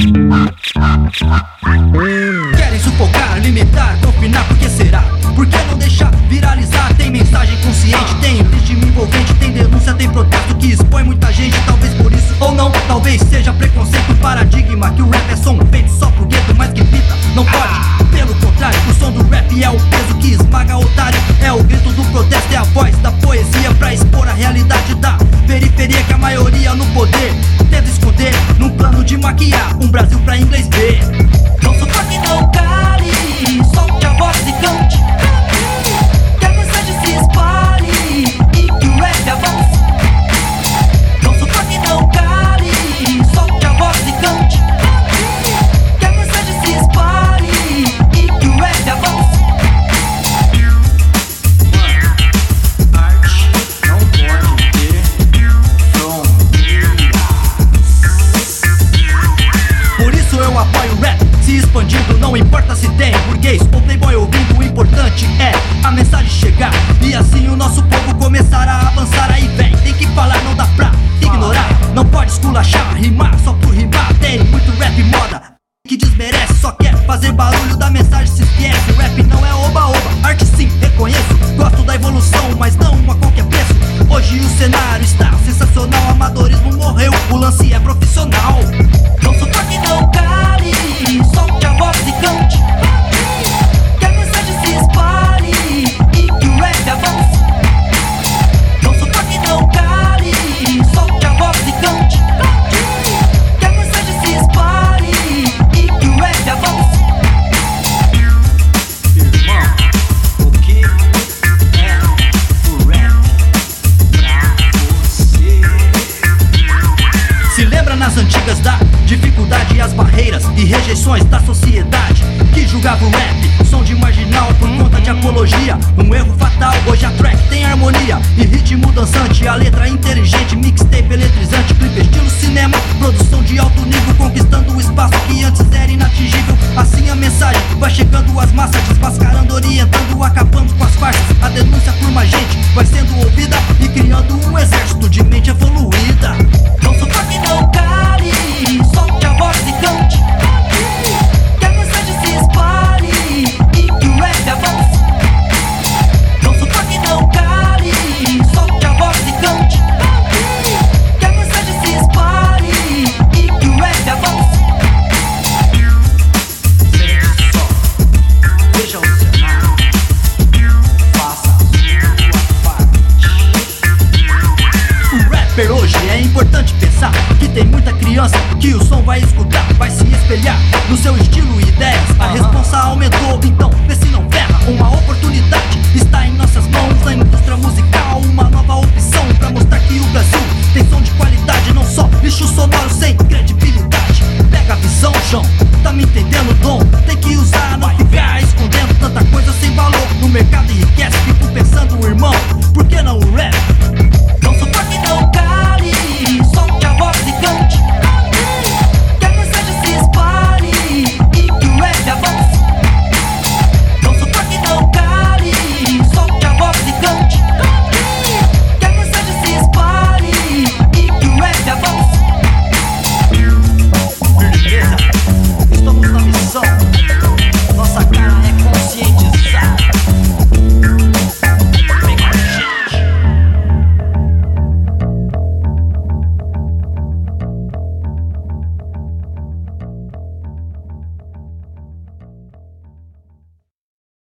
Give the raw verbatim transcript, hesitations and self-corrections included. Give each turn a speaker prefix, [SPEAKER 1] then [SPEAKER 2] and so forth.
[SPEAKER 1] Querem sufocar, limitar, confinar, por que será? Por que não deixar viralizar? Tem mensagem consciente, tem ritmo envolvente, tem denúncia, tem protesto que expõe muita gente. Talvez por isso ou não, talvez seja preconceito, paradigma que o rap é som feito só pro gueto, mas que fita não pode. Pelo contrário, o som do rap é o peso que esmaga otário, é o grito do protesto, é a voz da poesia pra expor a realidade da periferia que a maioria no poder tenta esconder num plano de maquiar um Brasil pra inglês ver. Não sufoque, não cale, solte a voz e cante, que a mensagem se espalhe e que o rap avance. Não sufoque, não cale, solte a voz e cante, que a mensagem se espalhe e que o rap avance. Arte não pode ter fronteiras. Por isso eu apoio o rap se expandindo, não importa se tem burguês ou playboy ouvindo, o importante é a mensagem chegar e assim o nosso povo começar a avançar. Aí vem, tem que falar, não dá pra ignorar, não pode esculachar, rimar só por rimar. Tem muito rap moda que desmerece, só quer fazer barulho, da mensagem se esquece. O rap não é oba-oba, arte sim, reconheço, gosto da evolução, mas não a qualquer preço. Hoje o cenário está sensacional, amadorismo morreu, o lance é profissional. Não sufoque, não cale, solte a voz e cante, que a mensagem se espalhe e que o rap avance. Não sufoque, não cale, solte a voz e cante, que a mensagem se espalhe e que o rap avance. Irmão, o que é o rap pra você? Se lembra nas antigas da dificuldade e as barreiras e rejeições da sociedade que julgava o rap, som de marginal por conta de apologia, um erro fatal. Hoje a track tem harmonia e ritmo dançante, a letra inteligente, mixtape eletrizante, clipe estilo cinema, produção de alto nível, conquistando o espaço que antes era inatingível. Assim a mensagem vai chegando às massas, desmascarando, orientando, acabando com as farsas. A denúncia por mais gente vai sendo ouvida e criando um exército de mente evoluída. Não sufoque, não cale, solte a voz e cante, que a mensagem se espalhe e que o rap avance. Não sufoque, não cale, solte a voz e cante, que a mensagem se espalhe e que o rap avance. Sente só, veja o cenário, faça a sua parte. O rapper hoje é importante pensar que tem muita criança que o som vai escutar, vai se espelhar no seu estilo e ideias. A responsa aumentou, então vê se não ferra. Uma oportunidade